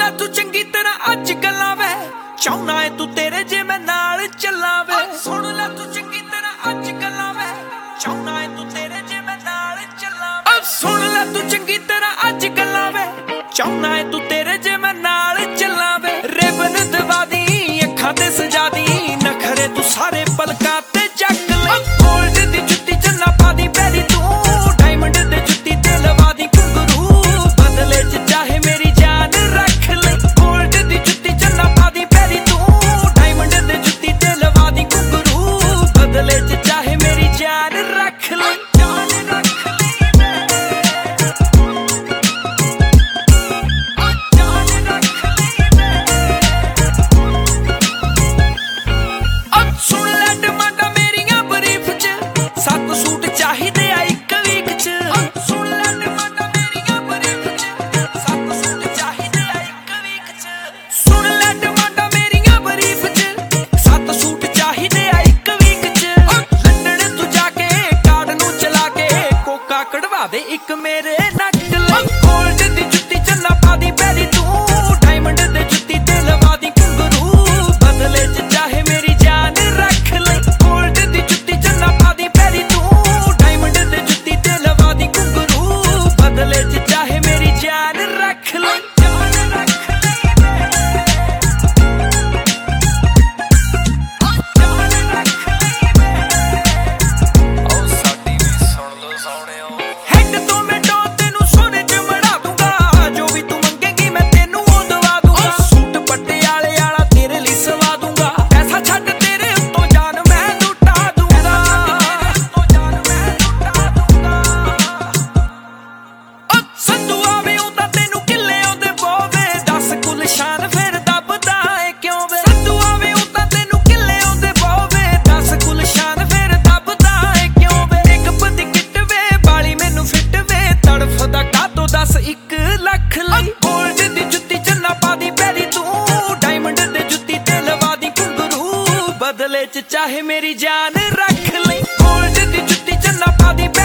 ਲੈ ਤੂੰ ਚੰਗੀ ਤਰ੍ਹਾਂ ਅੱਜ ਗੱਲਾਂ ਵੇ ਚਾਹੁੰਨਾ ਏ ਤੂੰ ਤੇਰੇ ਜੇ ਮੈਂ ਨਾਲ ਚੱਲਾਂ ਵੇ ਸੁਣ ਲੈ ਤੂੰ ਚੰਗੀ ਤਰ੍ਹਾਂ ਅੱਜ ਗੱਲਾਂ ਵੇ ਚਾਹੁੰਨਾ ਏ ਤੂੰ ਤੇਰੇ ਜੇ ਮੈਂ ਨਾਲ ਚੱਲਾਂ ਵੇ ਸੁਣ ਲੈ ਤੂੰ ਚੰਗੀ ਤਰ੍ਹਾਂ ਅੱਜ ਗੱਲਾਂ ਵੇ ਚਾਹੁੰਨਾ ਏ ਤੂੰ ਤੇਰੇ ਜੇ ਮੈਂ ਨਾਲ ਚੱਲਾਂ ਵੇ ਰਿਬਨ ਦਵਾ ਦੀ ਅੱਖਾਂ ਤੇ ਸਜਾ ਦੀ ਨਖਰੇ ਤੂੰ ਸਾਰੇ ਪਲਕਾਂ ਤੇ ਚੱਕ ਲੈ ਗੋਲਡ ਦੀ ਜੁੱਤੀ ਚੱਲਾ ਪਾ ਦੀ ਪੈਰੀ ਤੂੰ ਡਾਇਮੰਡ ਦੇ ਜੁੱਤੀ ਤੇ ਲਵਾ ਦੀ ਘੁੰਗਰੂ ਬਦਲੇ ਚ ਚਾਹੇ ਮੇਰੀ ਜਾਨ ਰੱਖ ਲੈ ਗੋਲਡ ਦੀ ਜੁੱਤੀ ਚੱਲਾ ਪਾ ਦੀ ਪੈਰੀ ਤੂੰ ਡਾਇਮੰਡ ਦੇ ਜੁੱਤੀ ਤੇ ਲਵਾ ਦੀ ਘੁੰਗਰੂ ਬਦਲੇ ਚ ਚਾਹੇ ਮੇਰੀ ਜਾਨ ਰੱਖ ਲੈ ਕਢਵਾ ਦੇ ਇੱਕ ਮੇਰੇ ਨੱਕ ਲਈ ਗੋਲਡ ਦੀ ਜੁੱਤੀ ਚੱਲਾ ਪਾ ਦੀ ਪੈਰੀ ਤੂੰ ਡਾਇਮੰਡ ਦੇ ਜੁੱਤੀ ਤੇ ਲਵਾ ਦੀ ਘੁੰਗਰੂ ਬਦਲੇ ਚ ਚਾਹੇ ਮੇਰੀ ਜਾਨ ਰੱਖ ਲੈ ਗੋਲਡ ਦੀ ਜੁੱਤੀ ਚੱਲਾ ਪਾ ਦੀ ਪੈਰੀ ਤੂੰ ਡਾਇਮੰਡ ਦੇ ਜੁੱਤੀ ਤੇ ਲਵਾ ਦੀ ਘੁੰਗਰੂ ਬਦਲੇ ਚ ਚਾਹੇ ਮੇਰੀ ਜਾਨ ਰੱਖ ਲੈ ਗੋਲਡ ਦੀ ਜੁੱਤੀ ਚੱਲਾ ਪਾ ਦੀ ਪੈਰੀ ਤੂੰ ਡਾਇਮੰਡ ਦੇ ਜੁੱਤੀ ਤੇ ਲਵਾ ਦੀ ਘੁੰਗਰੂ ਬਦਲੇ ਚ ਚਾਹੇ ਮੇਰੀ ਜਾਨ ਰੱਖ ਲੈ ਗੋਲਡ ਦੀ ਜੁੱਤੀ ਚੱਲਾ ਪਾ ਦੀ